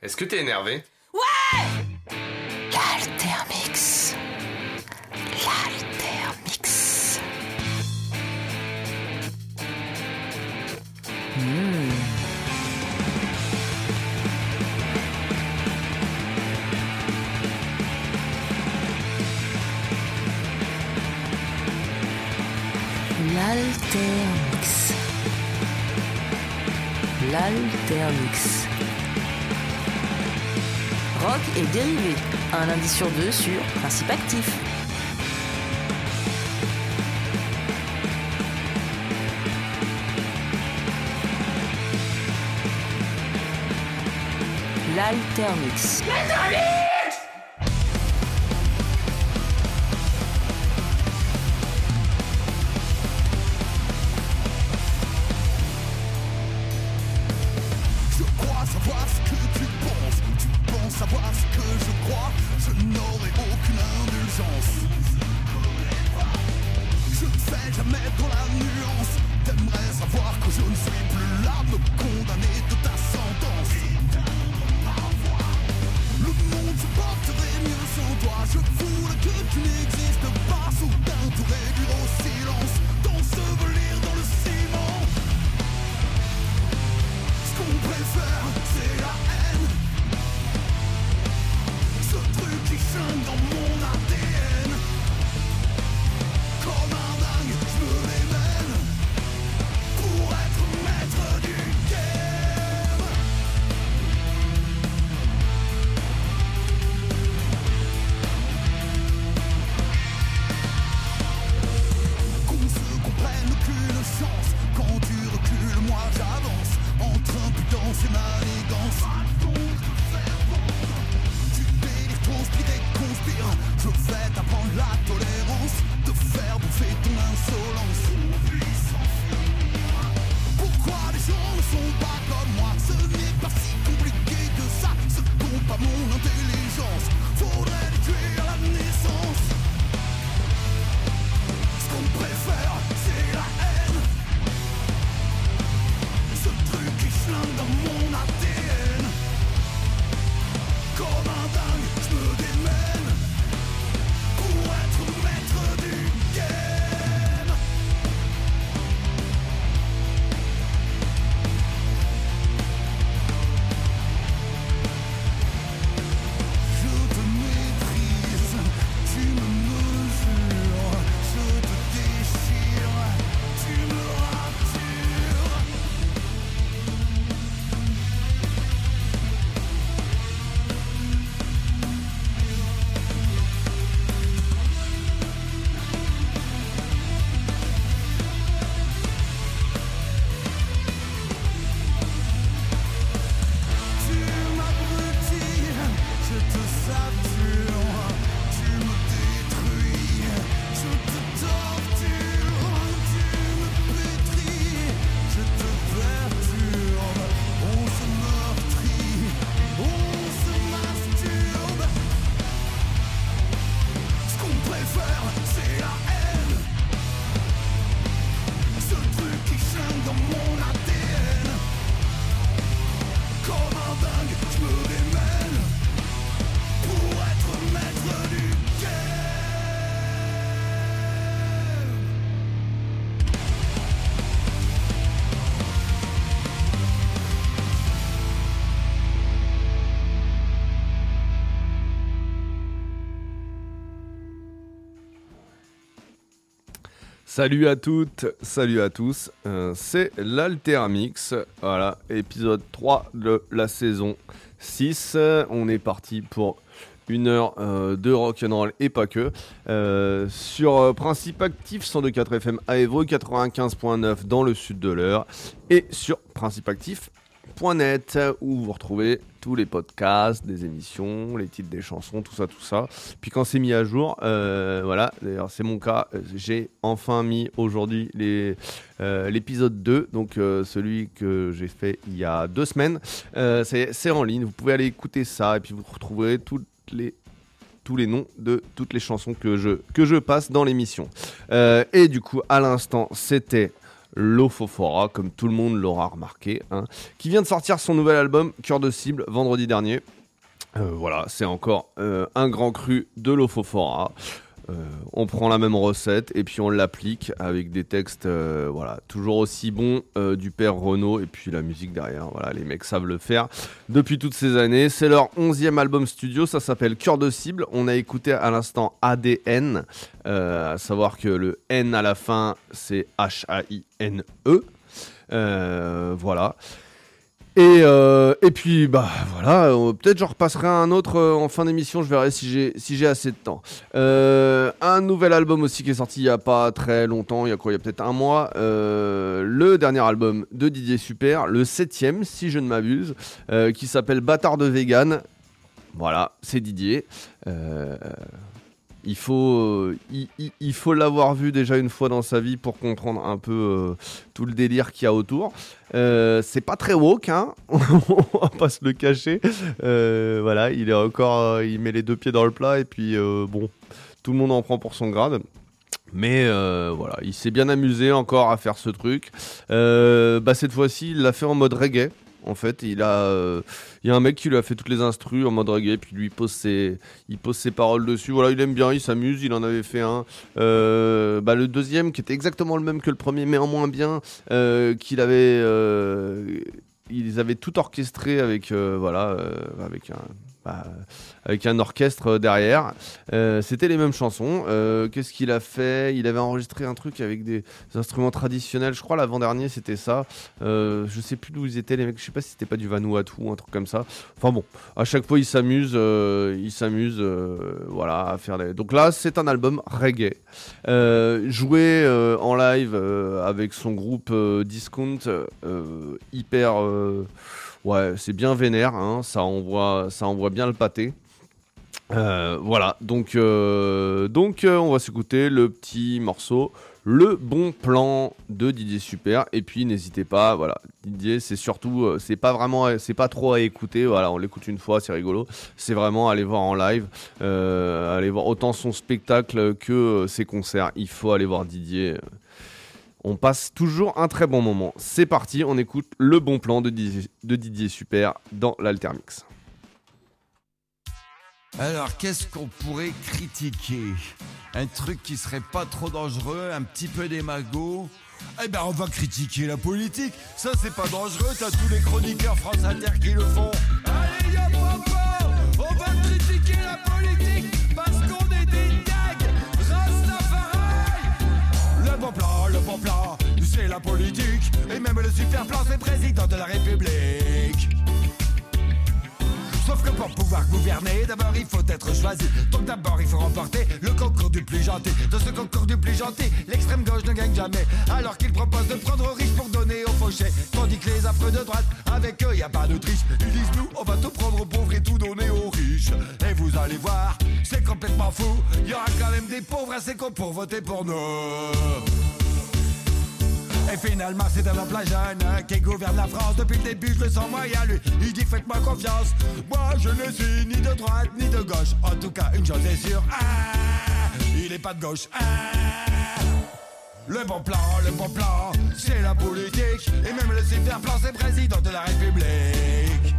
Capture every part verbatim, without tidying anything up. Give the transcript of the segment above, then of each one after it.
Est-ce que t'es énervé? Ouais! L'Altermix. L'Altermix. Mmh. L'Altermix. L'Altermix. Rock et dérivé, un lundi sur deux sur Principe Actif. L'Altermix. Je crois savoir ce que tu penses. Tu penses savoir ce que je crois. Je n'aurai aucune indulgence. Je ne sais jamais dans la nuance. T'aimerais savoir que je ne suis plus là, me condamner de ta sentence. Le monde se porterait mieux sans toi. Je voulais que tu n'existes pas. Soudain tout réduire au silence, t'ensevelir dans le ciment. Ce qu'on préfère, c'est la haine. Ce truc qui chante dans mon A D N. Comme un dingue, je me démène pour être maître du game. Qu'on se comprenne qu'une chance. Quand tu recules, moi j'avance. Entre impudence et manigance. Tu délires, transpires et conspires. Je vais t'apprendre la tolérance. Te faire bouffer ton insolence. Pourquoi les gens ne sont pas comme moi? Ce n'est pas si compliqué que ça. Ce compte pas mon intelligence. Faudrait les tuer à la naissance. Ce qu'on préfère, c'est la haine. Ce truc qui flingue dans mon A D N. Comme un dingue, je me démène pour être maître du game. Je te maîtrise, tu me mesures. Je te déchire, tu me ratures. Tu m'abrutis, je te sature, tu me détruis, je te torture, tu me pétris, je te perturbe, on se meurtrit, on se masturbe. Ce qu'on préfère, c'est la haine. Ce truc qui chante dans mon A D N. Comme un dingue, je me démène pour être maître du game. Salut à toutes, salut à tous, euh, c'est l'Altermix, voilà, épisode trois de la saison six, on est parti pour une heure euh, de rock'n'roll et pas que, euh, sur euh, Principe Actif cent deux virgule quatre F M à Évreux, quatre-vingt-quinze virgule neuf dans le sud de l'Eure, et sur principe actif point net où vous retrouvez tous les podcasts, des émissions, les titres des chansons, tout ça, tout ça. Puis quand c'est mis à jour, euh, voilà, d'ailleurs c'est mon cas, j'ai enfin mis aujourd'hui les, euh, l'épisode deux, donc euh, celui que j'ai fait il y a deux semaines. Euh, c'est, c'est en ligne, vous pouvez aller écouter ça et puis vous retrouverez toutes les tous les noms de toutes les chansons que je, que je passe dans l'émission. Euh, et du coup, à l'instant, c'était Lofofora, comme tout le monde l'aura remarqué, hein, qui vient de sortir son nouvel album Cœur de cible vendredi dernier. Euh, voilà, c'est encore euh, un grand cru de Lofofora. Euh, on prend la même recette et puis on l'applique avec des textes euh, voilà, toujours aussi bons euh, du père Renaud et puis la musique derrière. Voilà, les mecs savent le faire depuis toutes ces années. C'est leur onzième album studio, ça s'appelle Cœur de cible. On a écouté à l'instant A D N, euh, à savoir que le N à la fin c'est H A I N E. Euh, voilà. Et, euh, et puis, bah voilà, euh, peut-être j'en repasserai un autre euh, en fin d'émission, je verrai si j'ai, si j'ai assez de temps. Euh, un nouvel album aussi qui est sorti il n'y a pas très longtemps, il y a quoi, il y a peut-être un mois. Euh, le dernier album de Didier Super, le septième, si je ne m'abuse, euh, qui s'appelle Bâtard de Vegan. Voilà, c'est Didier. Euh, il, faut, euh, il, il, il faut l'avoir vu déjà une fois dans sa vie pour comprendre un peu euh, tout le délire qu'il y a autour. Euh, c'est pas très woke, hein. On va pas se le cacher. Euh, voilà, il est encore, euh, il met les deux pieds dans le plat et puis euh, bon, tout le monde en prend pour son grade. Mais euh, voilà, il s'est bien amusé encore à faire ce truc. Euh, bah cette fois-ci, il l'a fait en mode reggae. En fait, il a, euh, il y a un mec qui lui a fait toutes les instrus en mode reggae, puis lui il pose ses, il pose ses paroles dessus. Voilà, il aime bien, il s'amuse. Il en avait fait un, euh, bah le deuxième qui était exactement le même que le premier, mais en moins bien, euh, qu'il avait, euh, ils avaient tout orchestré avec, euh, voilà, euh, avec un. Bah, avec un orchestre derrière. Euh, c'était les mêmes chansons. Euh, qu'est-ce qu'il a fait ? Il avait enregistré un truc avec des instruments traditionnels. Je crois l'avant-dernier c'était ça. Euh, je sais plus d'où ils étaient les mecs. Je sais pas si c'était pas du Vanuatu ou un truc comme ça. Enfin bon, à chaque fois il s'amuse, euh, il s'amuse, euh, voilà, à faire des. Donc là c'est un album reggae, euh, joué euh, en live euh, avec son groupe euh, Discount, euh, hyper. Euh, Ouais, c'est bien vénère, hein, ça envoie, ça envoie bien le pâté. Euh, voilà, donc, euh, donc euh, on va s'écouter le petit morceau, le bon plan de Didier Super. Et puis n'hésitez pas, voilà, Didier, c'est surtout, euh, c'est pas vraiment, c'est pas trop à écouter. Voilà, on l'écoute une fois, c'est rigolo. C'est vraiment aller voir en live, euh, aller voir autant son spectacle que euh, ses concerts. Il faut aller voir Didier. Euh, On passe toujours un très bon moment. C'est parti, on écoute le bon plan de Didier, de Didier Super dans l'Altermix. Alors, qu'est-ce qu'on pourrait critiquer ? Un truc qui serait pas trop dangereux, un petit peu démago ? Eh ben, on va critiquer la politique. Ça, c'est pas dangereux, t'as tous les chroniqueurs France Inter qui le font. Allez, y'a papa, on va critiquer la politique parce qu'on est des gags. Rastafari. Le bon plan, le bon plan, c'est la politique. Et même le super plan, c'est le président de la République. Sauf que pour pouvoir gouverner, d'abord il faut être choisi. Donc d'abord il faut remporter le concours du plus gentil. Dans ce concours du plus gentil, l'extrême gauche ne gagne jamais. Alors qu'il propose de prendre aux riches pour donner aux fauchés. Tandis que les affreux de droite, avec eux y a pas de triche. Ils disent nous, on va tout prendre aux pauvres et tout donner aux riches. Et vous allez voir, c'est complètement fou. Il y aura quand même des pauvres assez cons pour voter pour nous. Et finalement c'est un homme plein jeune hein, qui gouverne la France. Depuis le début je le sens moyen lui. Il dit faites-moi confiance. Moi je ne suis ni de droite ni de gauche. En tout cas une chose est sûre, ah, il est pas de gauche. Ah, le bon plan, le bon plan, c'est la politique. Et même le super plan c'est le président de la République.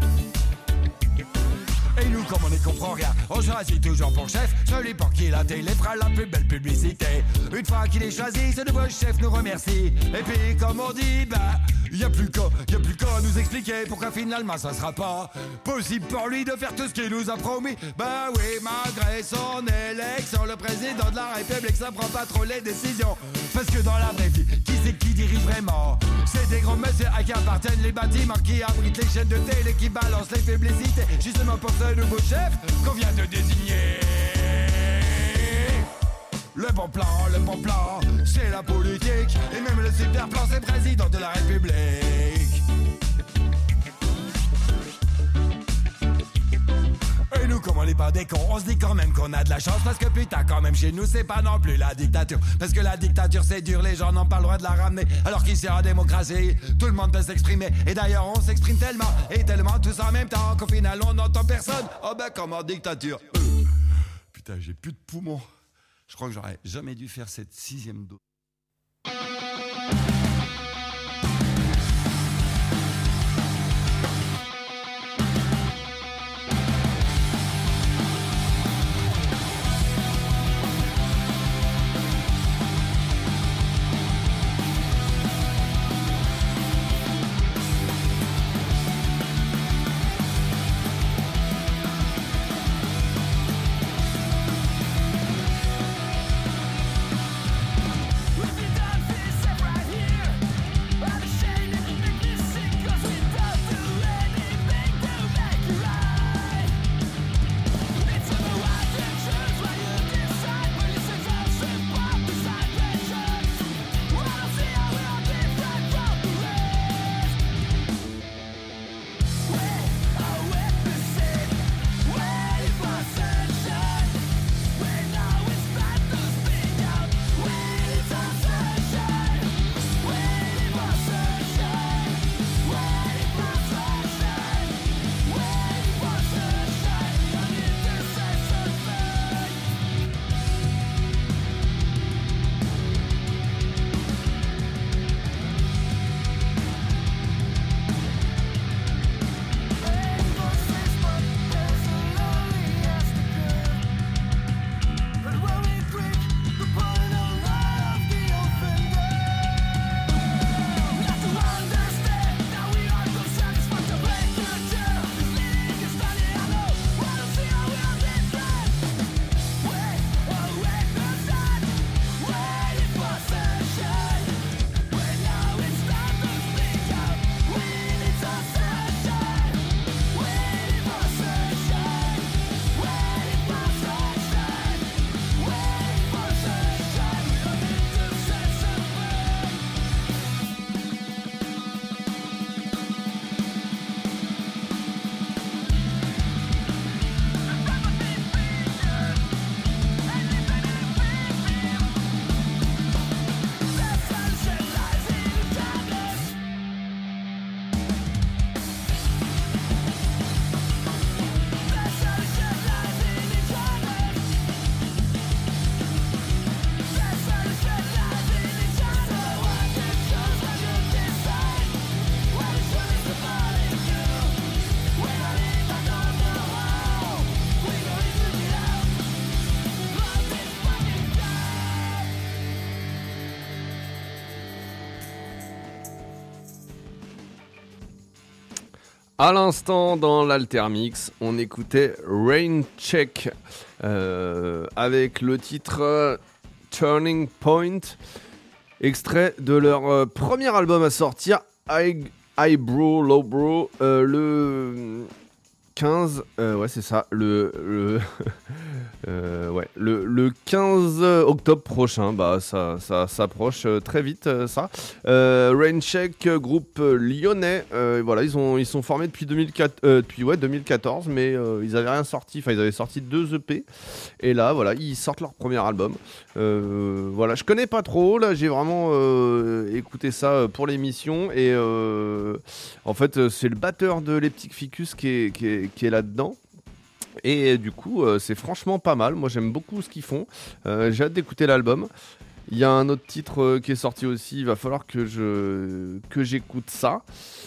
Et nous, comme on n'y comprend rien, on choisit toujours pour chef celui pour qui la télé fera la plus belle publicité. Une fois qu'il est choisi, ce nouveau chef nous remercie. Et puis, comme on dit, bah, y a plus qu'à, y a plus qu'à nous expliquer pourquoi finalement ça sera pas possible pour lui de faire tout ce qu'il nous a promis. Bah oui, malgré son élection, le président de la République, ça prend pas trop les décisions. Parce que dans la vraie vie, qui c'est qui dirige vraiment ? C'est des grands messieurs à qui appartiennent les bâtiments, qui abritent les chaînes de télé, qui balancent les publicités. Justement pour ce nouveau chef qu'on vient de désigner. Le bon plan, le bon plan, c'est la politique. Et même le super plan, c'est le président de la République. Et nous, comme on n'est pas des cons, on se dit quand même qu'on a de la chance. Parce que putain, quand même, chez nous, c'est pas non plus la dictature. Parce que la dictature, c'est dur, les gens n'ont pas le droit de la ramener. Alors qu'ici, en démocratie, tout le monde peut s'exprimer. Et d'ailleurs, on s'exprime tellement, et tellement tous en même temps, qu'au final, on n'entend personne. Oh ben, comme en dictature. Euh. Putain, j'ai plus de poumons. Je crois que j'aurais jamais dû faire cette sixième dose. À l'instant, dans l'Altermix, on écoutait Rain Check euh, avec le titre euh, Turning Point, extrait de leur euh, premier album à sortir, High, High Bro, Low Bro, euh, le quinze, euh, ouais c'est ça, le, le, euh, ouais, le, le quinze octobre prochain, bah ça, ça s'approche très vite euh, ça. Euh, Raincheck, groupe lyonnais, euh, voilà, ils, ont, ils sont formés depuis, deux mille quatre, euh, depuis ouais, deux mille quatorze, mais euh, ils avaient rien sorti, enfin ils avaient sorti deux E P, et là voilà, ils sortent leur premier album. Euh, voilà, je connais pas trop, là j'ai vraiment euh, écouté ça pour l'émission, et euh, en fait c'est le batteur de Leptic Ficus qui est, qui est qui est là-dedans. Et du coup, euh, c'est franchement pas mal. Moi, j'aime beaucoup ce qu'ils font. Euh, j'ai hâte d'écouter l'album. Il y a un autre titre euh, qui est sorti aussi. Il va falloir que je que j'écoute ça.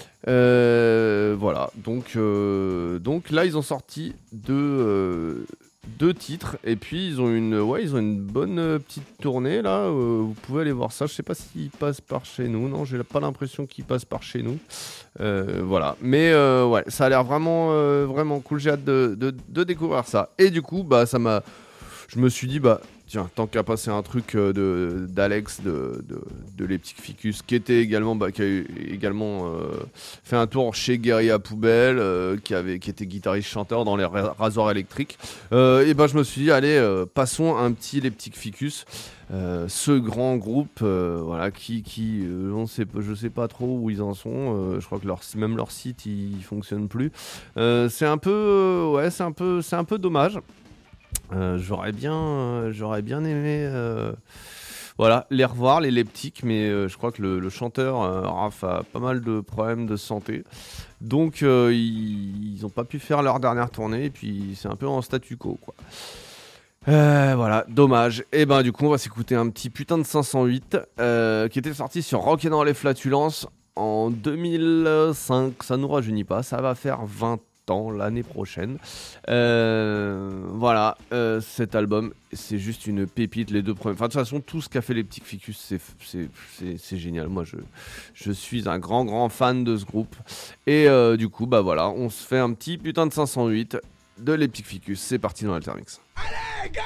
Euh, voilà. Donc, euh, donc là, ils ont sorti deux, euh, deux titres. Et puis, ils ont une, ouais, ils ont une bonne euh, petite tournée là. Euh, vous pouvez aller voir ça. Je sais pas s'ils passent par chez nous. Non, j'ai pas l'impression qu'ils passent par chez nous. Euh, voilà, mais euh, ouais, ça a l'air vraiment, euh, vraiment cool. J'ai hâte de, de, de découvrir ça. Et du coup, bah, ça m'a, je me suis dit, bah, tiens, tant qu'à passer un truc euh, de d'Alex de, de, de Leptic Ficus, qui était également, bah, qui a eu également euh, fait un tour chez Guérilla Poubelle, euh, qui avait, qui était guitariste-chanteur dans les Rasoirs électriques. Euh, et ben, bah, je me suis dit, allez, euh, passons un petit Leptic Ficus. Euh, ce grand groupe, euh, voilà, qui, qui euh, on sait, je sais pas trop où ils en sont. Euh, je crois que leur, même leur site, il, il fonctionne plus. Euh, c'est un peu, euh, ouais, c'est un peu, c'est un peu dommage. Euh, j'aurais bien, euh, j'aurais bien aimé, euh, voilà, les revoir, les Leptiques, mais euh, je crois que le, le chanteur euh, Raph a pas mal de problèmes de santé, donc euh, ils, ils ont pas pu faire leur dernière tournée, et puis c'est un peu en statu quo, quoi. Euh, voilà, dommage. Et ben du coup on va s'écouter un petit putain de cinq cent huit euh, qui était sorti sur Rock'n'Roll les Flatulences en deux mille cinq. Ça nous rajeunit pas, ça va faire vingt ans l'année prochaine. Euh, voilà, euh, cet album c'est juste une pépite. Les deux premiers, enfin de toute façon tout ce qu'a fait Leptic Ficus c'est, c'est, c'est, c'est génial. Moi je, je suis un grand grand fan de ce groupe. Et euh, du coup bah voilà, on se fait un petit putain de cinq cent huit de Leptic Ficus. C'est parti dans l'Altermix. Allez, go!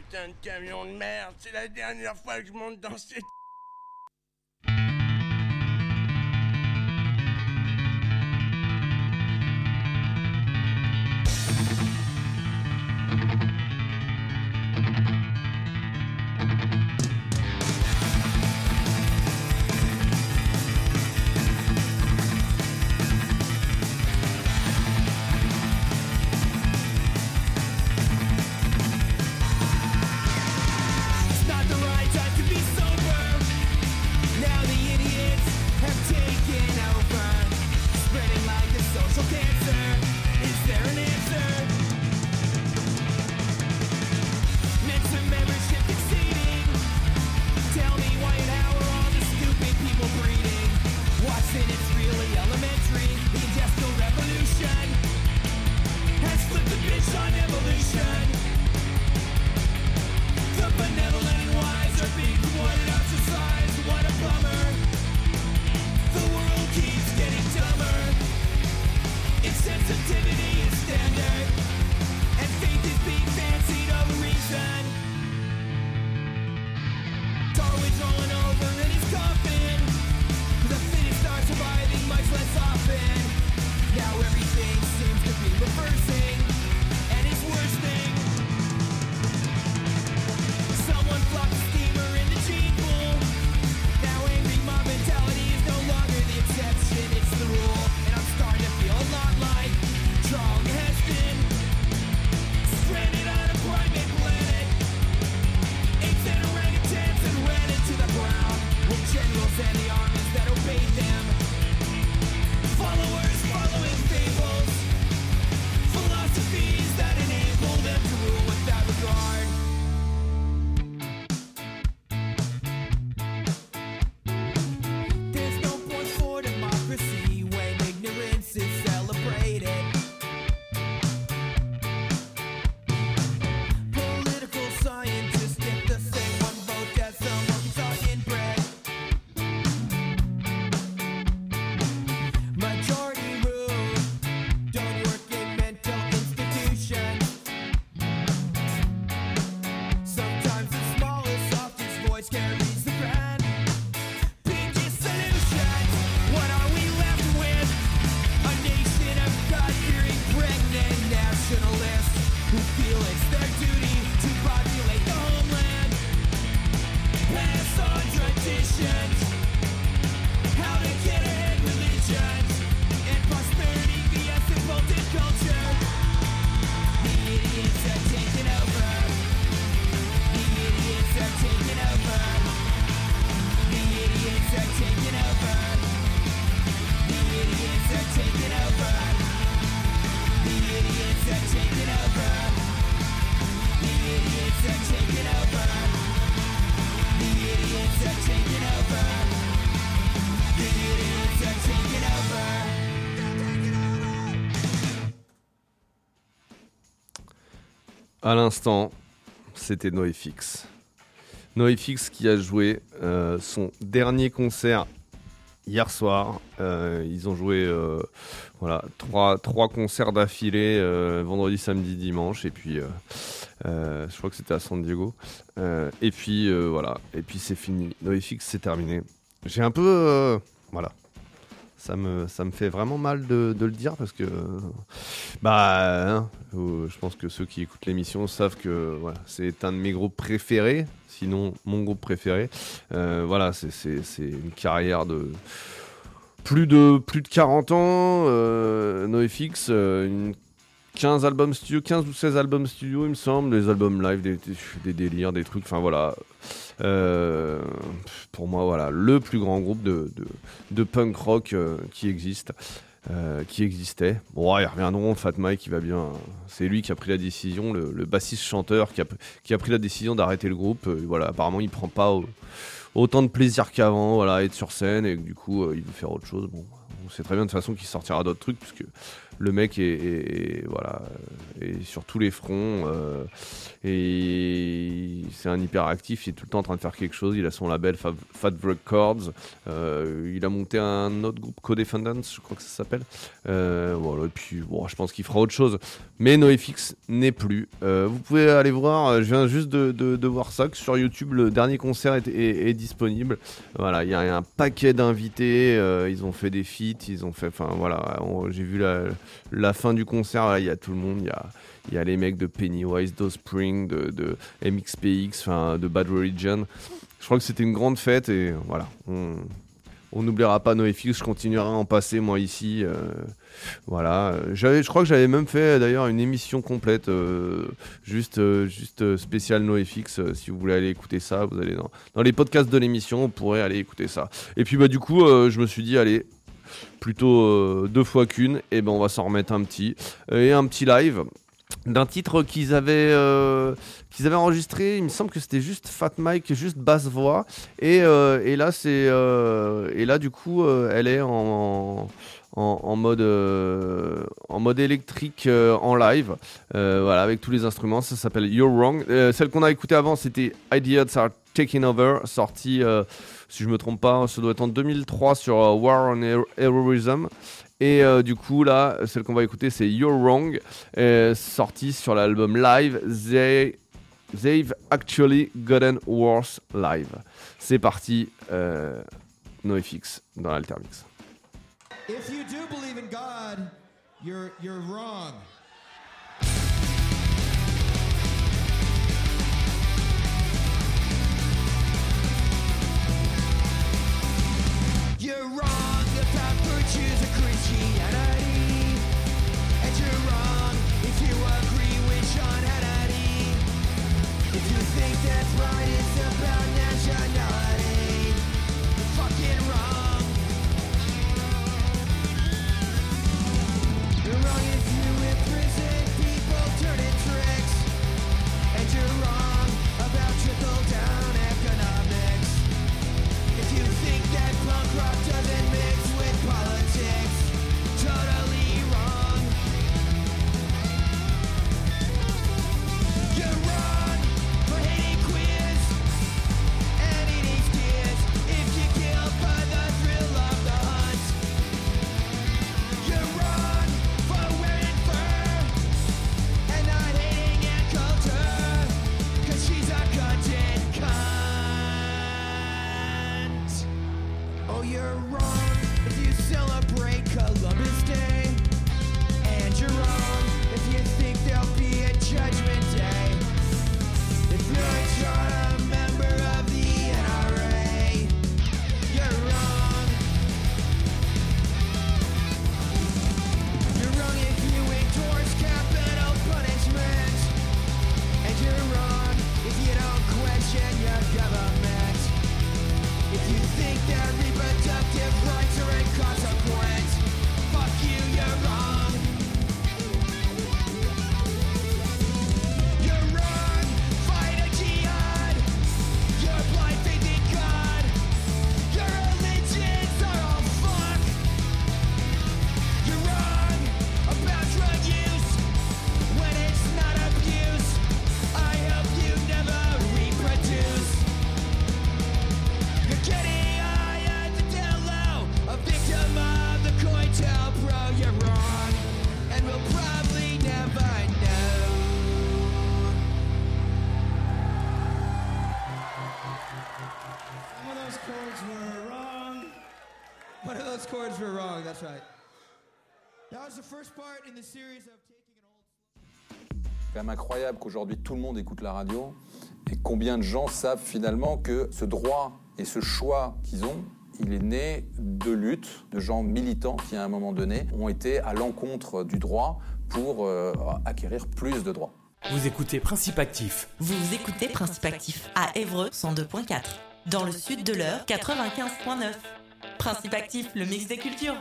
putain de camion de merde, c'est la dernière fois que je monte dans cette... À l'instant, c'était NoFX. NoFX qui a joué euh, son dernier concert hier soir. Euh, ils ont joué euh, voilà, trois, trois concerts d'affilée, euh, vendredi, samedi, dimanche. Et puis, euh, euh, je crois que c'était à San Diego. Euh, et puis, euh, voilà. Et puis, c'est fini. NoFX, c'est terminé. J'ai un peu... Euh, voilà. Ça me, ça me fait vraiment mal de, de le dire parce que bah, hein, je pense que ceux qui écoutent l'émission savent que voilà, c'est un de mes groupes préférés, sinon mon groupe préféré. Euh, voilà, c'est, c'est, c'est une carrière de plus de, plus de quarante ans, euh, NoFX, euh, une quinze albums studio, quinze ou seize albums studio, il me semble, des albums live, des, des, des délires, des trucs, enfin voilà. Euh, pour moi, voilà, le plus grand groupe de, de, de punk rock euh, qui existe, euh, qui existait. Bon, ouais, ils reviendront, Fat Mike, il va bien. C'est lui qui a pris la décision, le, le bassiste-chanteur qui a, qui a pris la décision d'arrêter le groupe. Euh, voilà, apparemment, il prend pas au, autant de plaisir qu'avant, voilà, être sur scène, et du coup, euh, il veut faire autre chose. Bon, sait très bien de toute façon qu'il sortira d'autres trucs, puisque le mec est, est, est, voilà, est sur tous les fronts, euh, et c'est un hyperactif, il est tout le temps en train de faire quelque chose. Il a son label Fat, Fat Records, euh, il a monté un autre groupe, Co-Defendants, je crois que ça s'appelle. Euh, voilà, et puis bon, je pense qu'il fera autre chose. Mais NoFX n'est plus. Euh, vous pouvez aller voir, je viens juste de, de, de voir ça, que sur YouTube, le dernier concert est, est, est disponible. Voilà, il y a un paquet d'invités, euh, ils ont fait des feats, ils ont fait, enfin voilà, on, j'ai vu la, la fin du concert, il y a tout le monde, il y a, il y a les mecs de Pennywise, d'Offspring, de, de M X P X, enfin de Bad Religion. Je crois que c'était une grande fête et voilà, on... On n'oubliera pas NoFX, je continuerai à en passer moi ici. Euh, voilà, j'avais, je crois que j'avais même fait d'ailleurs une émission complète, euh, juste, euh, juste spéciale NoFX. Euh, si vous voulez aller écouter ça, vous allez dans, dans les podcasts de l'émission, vous pourrez aller écouter ça. Et puis bah du coup, euh, je me suis dit allez, plutôt euh, deux fois qu'une, et ben on va s'en remettre un petit et un petit live. D'un titre qu'ils avaient, euh, qu'ils avaient enregistré, il me semble que c'était juste Fat Mike, juste basse voix, et, euh, et là c'est, euh, et là du coup euh, elle est en, en, en mode, euh, en mode électrique euh, en live, euh, voilà, avec tous les instruments. Ça s'appelle You're Wrong. Euh, celle qu'on a écoutée avant, c'était Idiots Are Taking Over, sortie, euh, si je me trompe pas, ça doit être en deux mille trois sur euh, War on Her- Heroism. Et euh, du coup, là, celle qu'on va écouter, c'est You're Wrong, euh, sortie sur l'album Live, They, They've Actually Gotten Worse Live. C'est parti, euh, NoFX dans l'Altermix. If you do believe in God, you're, you're wrong. You're wrong about virtues of Christianity, and you're wrong if you agree with Sean Hannity. If you think that pride is about nationality, you're fucking wrong. You're wrong if you imprison people turning tricks, and you're wrong about trickle-down economics. If you think that punk rock doesn't mix with politics, totally wrong. You're wrong for hating queers and eating steers if you're killed by the thrill of the hunt. You're wrong for wearing fur and not hating Ann Coulter, 'cause she's a content cunt. Oh, you're wrong if you celebrate Columbus Day, and you're wrong if you think there'll be a judgment day. If you're not a member of the N R A, you're wrong. You're wrong if you endorse capital punishment, and you're wrong if you don't question your government. If you think that reproductive rights are inconsequent, fuck you, you're wrong. You're wrong, fight a jihad. Your blind faith in God. Your religions are all fuck. You're wrong about drug use when it's not abuse. I hope you never reproduce. You're getting high at the down low, a victim of the COINTELPRO. You're wrong, and we'll probably never know. Some of those chords were wrong. One of those chords were wrong, that's right. That was the first part in the series of taking an old... C'est quand même incroyable qu'aujourd'hui tout le monde écoute la radio et combien de gens savent finalement que ce droit et ce choix qu'ils ont, il est né de luttes, de gens militants qui à un moment donné ont été à l'encontre du droit pour euh, acquérir plus de droits. Vous écoutez Principe Actif. Vous écoutez Principe Actif à Évreux cent deux point quatre. Dans le sud de l'Eure, quatre-vingt-quinze point neuf. Principe Actif, le mix des cultures.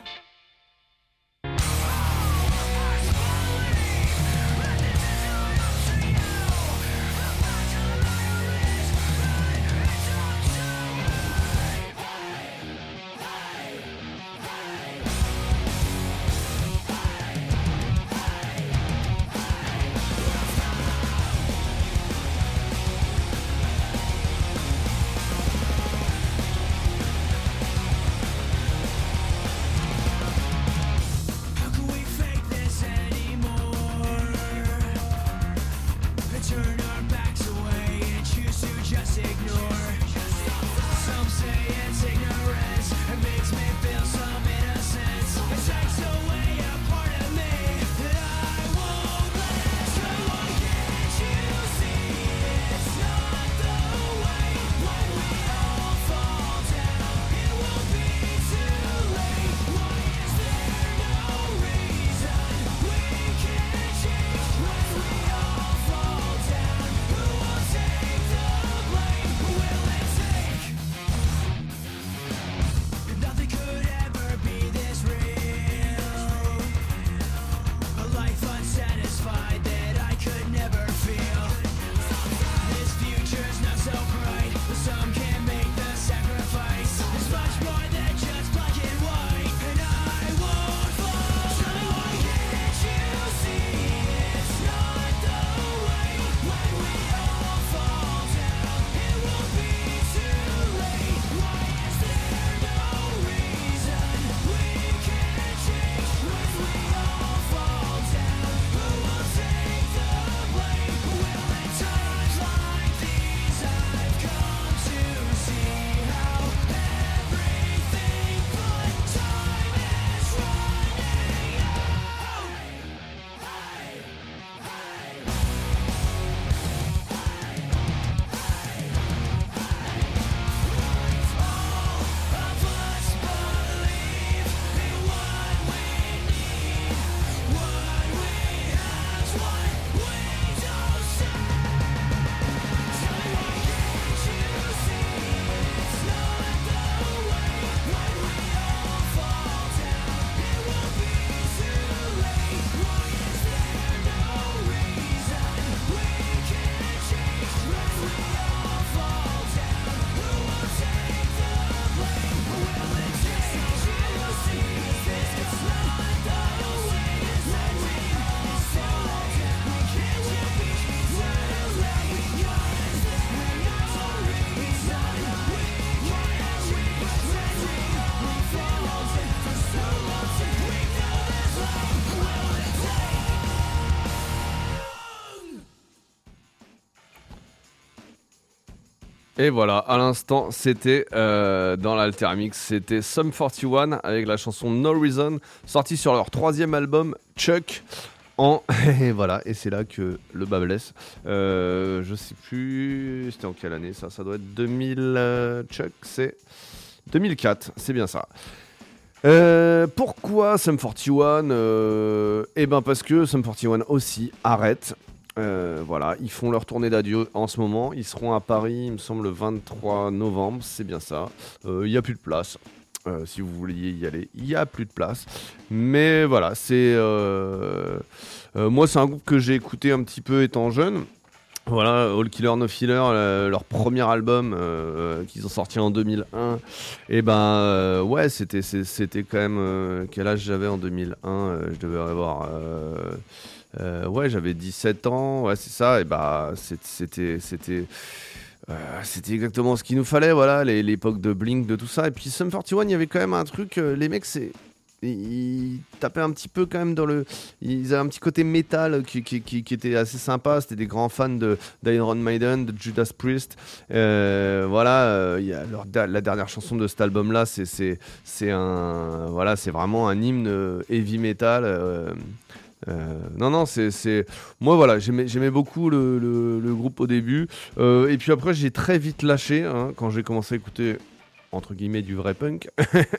our backs away and choose to just ignore. Some say it's ignorance, it makes me feel some innocence. It takes away a part of me that I won't let. So why can't you see it's not the way? When we all fall down, it will be too late. Why is there no reason we can't change? When we all fall down, who will take the blame? Who will it take? Nothing could ever be this real. A life unsatisfied that I could never feel. This future's not so bright, but some can't make the sacrifice. It's much more than just black and white, and I won't fall. So why can't you see it's not the way? When we all fall down, it will be too late. Why is there no reason we can't change? When we all fall down, who will take the blame? Will at times like these I've come to see how everything but time is running out. All of us believe in what we need, what we have's what we don't say. So why can't you see it's not the way? When we all fall down, it will be too late. Why is there no reason we can't change? When we all fall down, who will take the blame? Will it take you see this is not the way? When we all fall down, it will be too late. Why is there no reason we can't change? When we all fall down, so long we know this love will it take? Et voilà, à l'instant, c'était euh, dans l'Altermix, c'était Sum quarante et un avec la chanson No Reason, sortie sur leur troisième album Chuck. En et voilà, et c'est là que le bas blesse. Euh, je sais plus, c'était en quelle année ça Ça doit être deux mille. euh, Chuck, c'est deux mille quatre, c'est bien ça. Euh, pourquoi Sum quarante et un euh, Eh ben parce que Sum quarante et un aussi arrête. Euh, voilà, ils font leur tournée d'adieu en ce moment. Ils seront à Paris, il me semble, le vingt-trois novembre, c'est bien ça. Euh, Il n'y a plus de place. Euh, si vous vouliez y aller, il n'y a plus de place. Mais voilà, c'est. Euh, euh, moi, c'est un groupe que j'ai écouté un petit peu étant jeune. Voilà, All Killer No Filler, euh, leur premier album euh, qu'ils ont sorti en deux mille un. Et ben euh, ouais, c'était c'est- c'était quand même euh, quel âge j'avais en deux mille un euh, Je devais avoir euh, euh, ouais, j'avais dix-sept ans, ouais, c'est ça. Et bah c'est- c'était c'était euh, c'était exactement ce qu'il nous fallait, voilà, les- l'époque de Blink, de tout ça. Et puis Sum quarante et un, il y avait quand même un truc, euh, les mecs, c'est ils ils tapaient un petit peu quand même dans le. Ils avaient un petit côté métal qui, qui, qui, qui était assez sympa. C'était des grands fans de d'Iron Maiden, de Judas Priest. Euh, voilà, euh, il y a leur, la dernière chanson de cet album-là, c'est c'est c'est un voilà, c'est vraiment un hymne euh, heavy metal. Euh, euh, non, non, c'est, c'est... Moi, voilà, j'aimais, j'aimais beaucoup le, le, le groupe au début. Euh, et puis après, j'ai très vite lâché hein, quand j'ai commencé à écouter, entre guillemets, du vrai punk,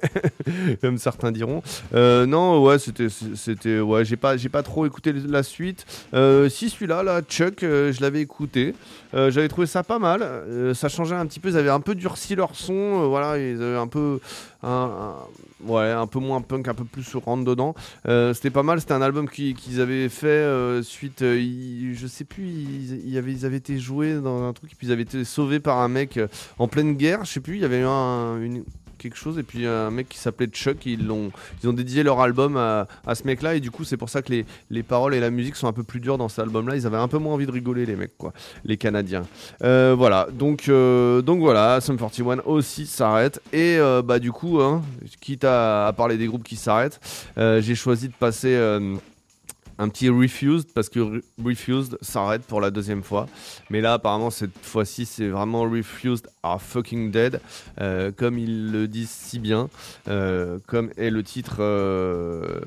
comme certains diront. Euh, non, ouais, c'était, c'était, ouais, j'ai pas, j'ai pas trop écouté la suite. Euh, si celui-là, là, Chuck, euh, je l'avais écouté. Euh, j'avais trouvé ça pas mal. Euh, ça changeait un petit peu. Ils avaient un peu durci leur son. Euh, voilà, ils avaient un peu, un, un, ouais, un peu moins punk, un peu plus rentre dedans. Euh, c'était pas mal. C'était un album qui, qu'ils avaient fait euh, suite. Euh, ils, je sais plus. Ils, ils, avaient, ils avaient été joués dans un truc et puis ils avaient été sauvés par un mec euh, en pleine guerre. Je sais plus. Il y avait eu un, une quelque chose et puis un mec qui s'appelait Chuck, ils l'ont ils ont dédié leur album à, à ce mec là et du coup c'est pour ça que les, les paroles et la musique sont un peu plus dures dans cet album là. Ils avaient un peu moins envie de rigoler, les mecs, quoi, les Canadiens. Euh, voilà, donc euh, donc voilà, Sum quarante et un aussi s'arrête et euh, bah du coup hein, quitte à, à parler des groupes qui s'arrêtent, euh, j'ai choisi de passer euh, un petit Refused, parce que Re- Refused s'arrête pour la deuxième fois. Mais là, apparemment, cette fois-ci, c'est vraiment Refused are fucking dead, euh, comme ils le disent si bien, euh, comme est le titre euh,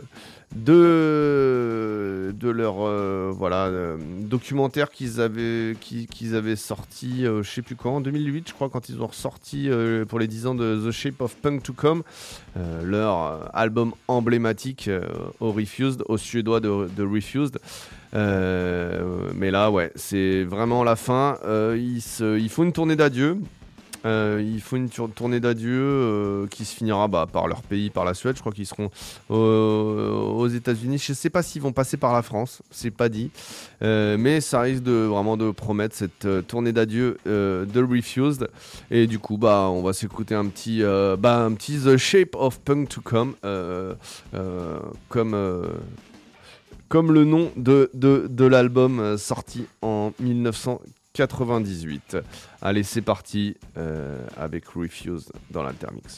de, de leur euh, voilà, euh, documentaire qu'ils avaient, qu'ils, qu'ils avaient sorti, euh, je sais plus quand, en deux mille huit, je crois, quand ils ont ressorti euh, pour les dix ans de The Shape of Punk to Come, euh, leur euh, album emblématique euh, au Refused, au suédois de, de Refused. Euh, mais là, ouais, c'est vraiment la fin. Euh, ils, se, ils font une tournée d'adieu. Euh, il faut une tour- tournée d'adieu euh, qui se finira bah, par leur pays, par la Suède. Je crois qu'ils seront euh, aux États-Unis. Je ne sais pas s'ils vont passer par la France, c'est pas dit. Euh, mais ça risque de vraiment de promettre cette euh, tournée d'adieu euh, de Refused. Et du coup, bah, on va s'écouter un petit, euh, bah, un petit The Shape of Punk to Come, euh, euh, comme. Euh, Comme le nom de, de, de l'album euh, sorti en dix-neuf cent quatre-vingt-dix-huit. Allez, c'est parti euh, avec Refused dans l'Altermix.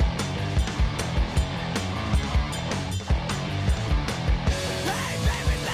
Hey, baby,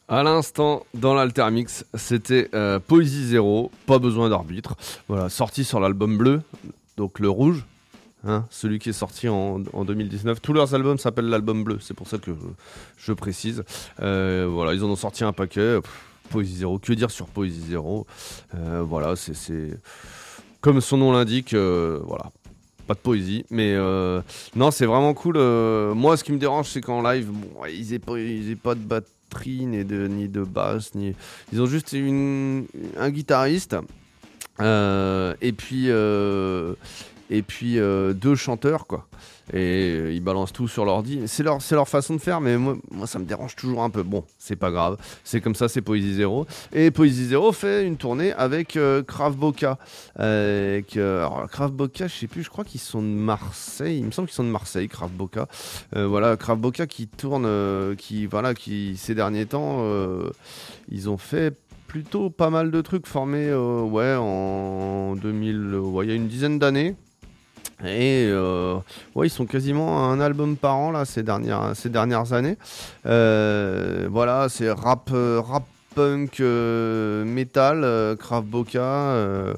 À l'instant, dans l'Altermix, c'était euh, Poésie Zéro, pas besoin d'arbitre. Voilà, sorti sur l'album bleu, donc le rouge, hein, celui qui est sorti en, en deux mille dix-neuf. Tous leurs albums s'appellent l'album bleu, c'est pour ça que je, je précise. Euh, voilà, ils en ont sorti un paquet. Pff, Poésie Zéro, que dire sur Poésie Zéro euh, Voilà, c'est, c'est comme son nom l'indique, euh, voilà. Pas de poésie, mais euh, non, c'est vraiment cool. Euh, moi, ce qui me dérange, c'est qu'en live, bon, ils n'aient pas, ils aient pas de batterie, ni de, ni de basse, ni... ils ont juste une, un guitariste, euh, et puis, euh, et puis euh, deux chanteurs, quoi. Et euh, ils balancent tout sur l'ordi. C'est leur, c'est leur façon de faire, mais moi, moi, ça me dérange toujours un peu. Bon, c'est pas grave. C'est comme ça, c'est Poésie Zéro. Et Poésie Zéro fait une tournée avec euh, Krav Boca. Euh, avec, euh, alors, Krav Boca, je sais plus, je crois qu'ils sont de Marseille. Il me semble qu'ils sont de Marseille, Krav Boca. Euh, voilà, Krav Boca qui tourne, euh, qui, voilà, qui, ces derniers temps, euh, ils ont fait plutôt pas mal de trucs formés, euh, ouais, en deux mille, ouais, il y a une dizaine d'années. Et euh, ouais, ils sont quasiment à un album par an là ces dernières ces dernières années. Euh, voilà, c'est rap euh, rap punk euh, metal, euh, Krav Boca. Euh,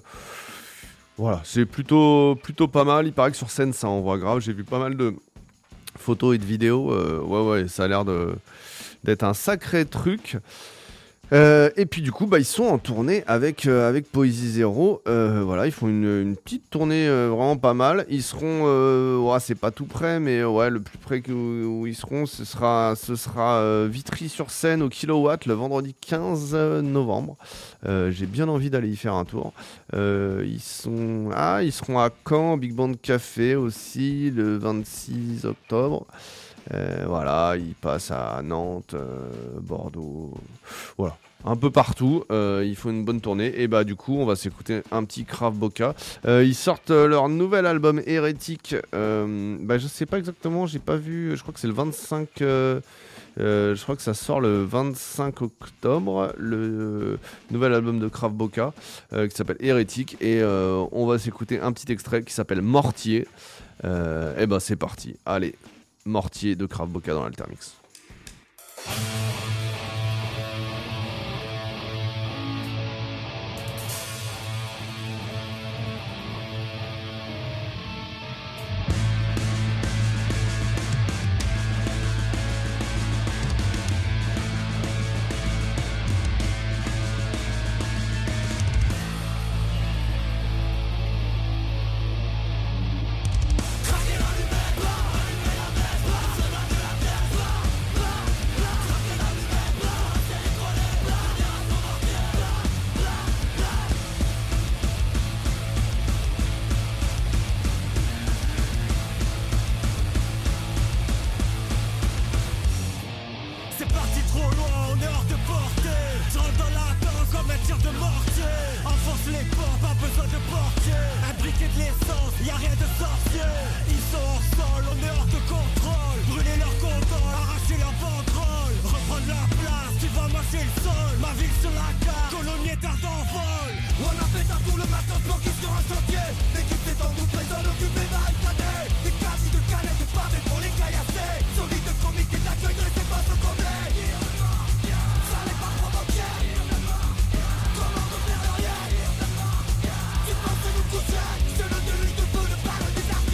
voilà, c'est plutôt plutôt pas mal. Il paraît que sur scène ça envoie grave. J'ai vu pas mal de photos et de vidéos. Euh, ouais ouais, ça a l'air de d'être un sacré truc. Euh, et puis du coup bah, ils sont en tournée avec, euh, avec Poésie Zéro, euh, voilà, ils font une, une petite tournée euh, vraiment pas mal. Ils seront, euh, ouais, c'est pas tout près, mais ouais, le plus près que, où ils seront ce sera, ce sera euh, Vitry-sur-Seine au Kilowatt le vendredi quinze novembre. euh, j'ai bien envie d'aller y faire un tour. euh, ils, sont, ah, ils seront à Caen, Big Band Café aussi le vingt-six octobre. Euh, voilà, il passe à Nantes, euh, Bordeaux, voilà, un peu partout. Euh, il faut une bonne tournée. Et bah du coup, on va s'écouter un petit Krav Boca. Euh, ils sortent leur nouvel album Hérétique. Euh, bah je sais pas exactement, j'ai pas vu. Je crois que c'est le vingt-cinq. Euh, euh, je crois que ça sort le vingt-cinq octobre, le euh, nouvel album de Krav Boca euh, qui s'appelle Hérétique. Et euh, on va s'écouter un petit extrait qui s'appelle Mortier. Euh, et bah c'est parti. Allez. Mortier de Krav Boca dans l'Altermix. Comment devenir rien? Tu penses nous coucher? C'est le déluge de feu, ne pas le désert.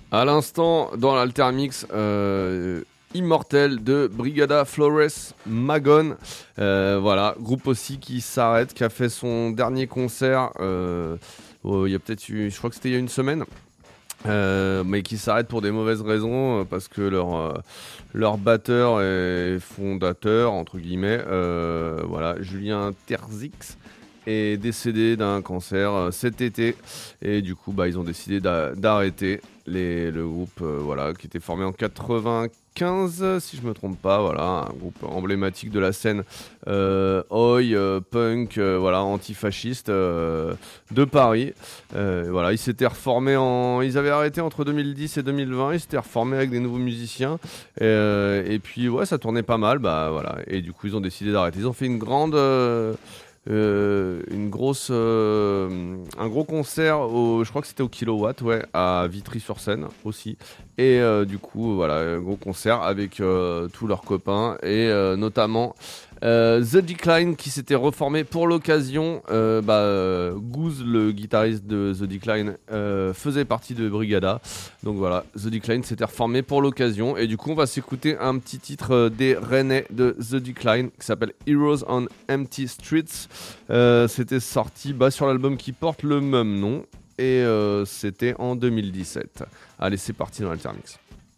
À l'instant, dans l'Altermix, euh, Immortel de Brigada Flores Magón. Euh, voilà, groupe aussi qui s'arrête, qui a fait son dernier concert. Euh, oh, il y a peut-être eu, je crois que c'était il y a une semaine. Euh, mais qui s'arrête pour des mauvaises raisons, parce que leur, euh, leur batteur et fondateur, entre guillemets, euh, voilà, Julien Terzix, est décédé d'un cancer euh, cet été, et du coup bah, ils ont décidé d'a- d'arrêter les, le groupe euh, voilà, qui était formé en quatre-vingt-quinze si je me trompe pas, voilà, un groupe emblématique de la scène euh, oi, euh, punk, euh, voilà, antifasciste euh, de Paris. Euh, voilà, ils s'étaient reformés en, ils avaient arrêté entre deux mille dix et deux mille vingt, ils s'étaient reformés avec des nouveaux musiciens, et, euh, et puis ouais, ça tournait pas mal, bah voilà, et du coup ils ont décidé d'arrêter. Ils ont fait une grande euh, Euh, une grosse, euh, un gros concert, au, je crois que c'était au Kilowatt, ouais, à Vitry-sur-Seine aussi. Et euh, du coup, voilà, un gros concert avec euh, tous leurs copains et euh, notamment euh, The Decline qui s'était reformé pour l'occasion. Euh, bah, euh, Goose, le guitariste de The Decline, euh, faisait partie de Brigada. Donc voilà, The Decline s'était reformé pour l'occasion. Et du coup, on va s'écouter un petit titre euh, des Rennais de The Decline qui s'appelle Heroes on Empty Streets. Euh, c'était sorti bah, sur l'album qui porte le même nom. Et euh, c'était en deux mille dix-sept. Allez, c'est parti dans l'Altermix.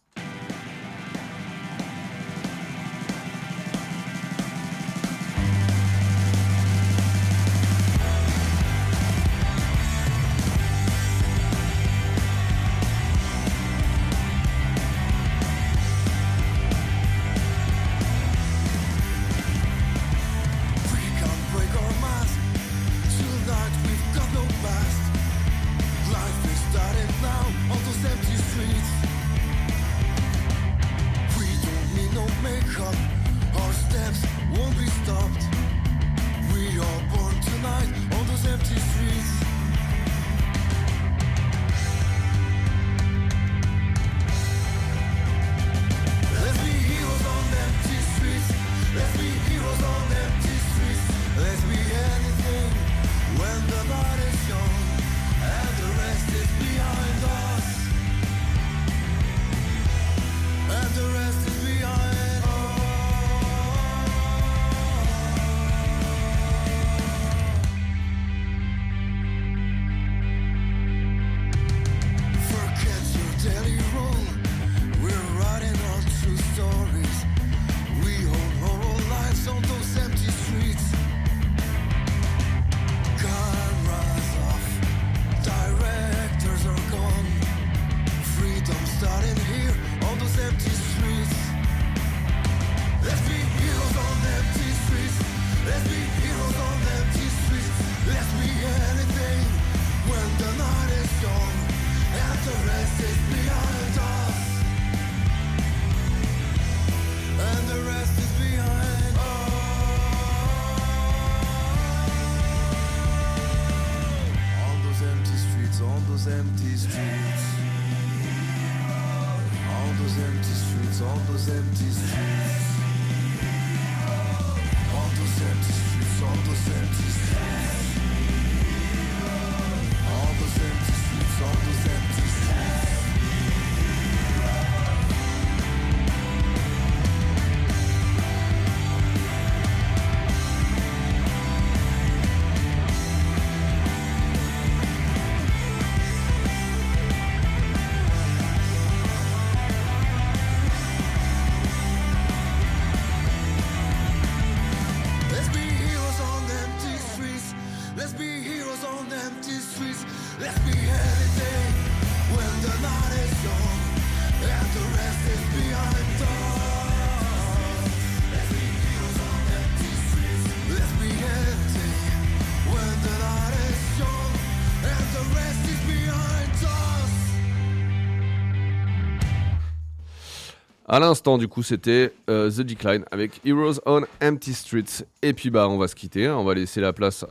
À l'instant, du coup, c'était euh, The Decline avec Heroes on Empty Streets. Et puis, bah, on va se quitter. Hein, on va laisser la place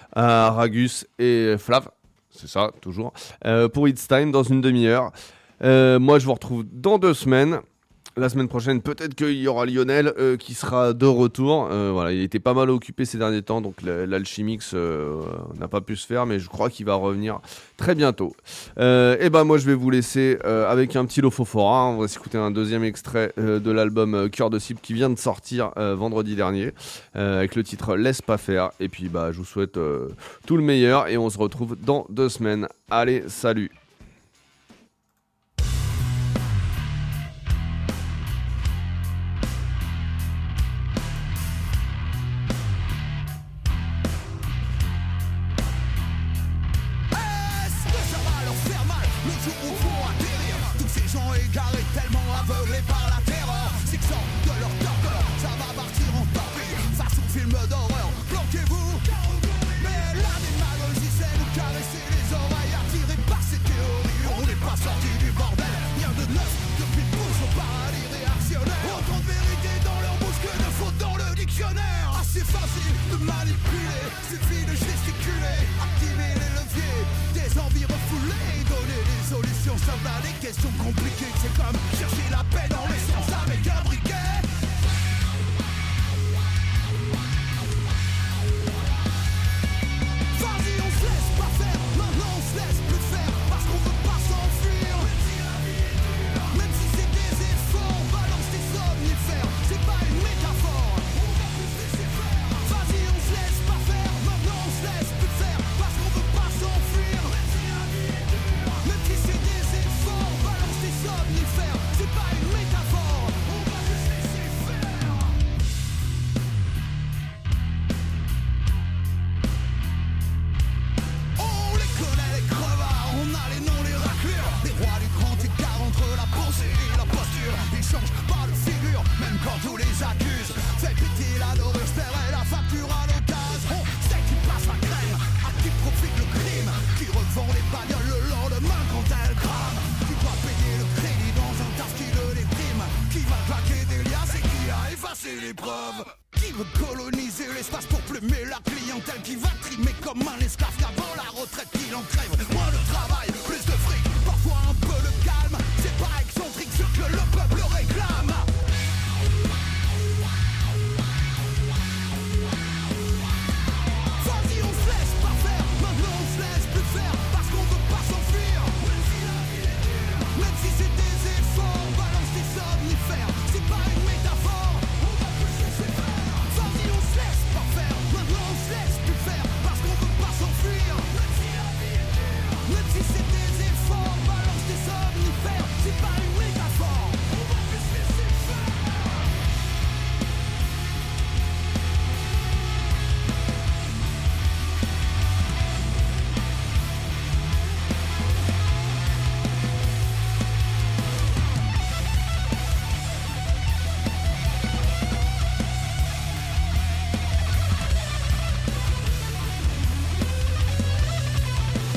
à Ragus et Flav. C'est ça, toujours. Euh, pour It's Time, dans une demi-heure. Euh, moi, je vous retrouve dans deux semaines. La semaine prochaine, peut-être qu'il y aura Lionel euh, qui sera de retour. Euh, voilà, il était pas mal occupé ces derniers temps, donc l'Alchimix euh, n'a pas pu se faire, mais je crois qu'il va revenir très bientôt. Euh, et ben moi, je vais vous laisser euh, avec un petit Lofofora. Hein. On va s'écouter un deuxième extrait euh, de l'album euh, Cœur de cible qui vient de sortir euh, vendredi dernier, euh, avec le titre Laisse pas faire. Et puis bah, je vous souhaite euh, tout le meilleur et on se retrouve dans deux semaines. Allez, salut.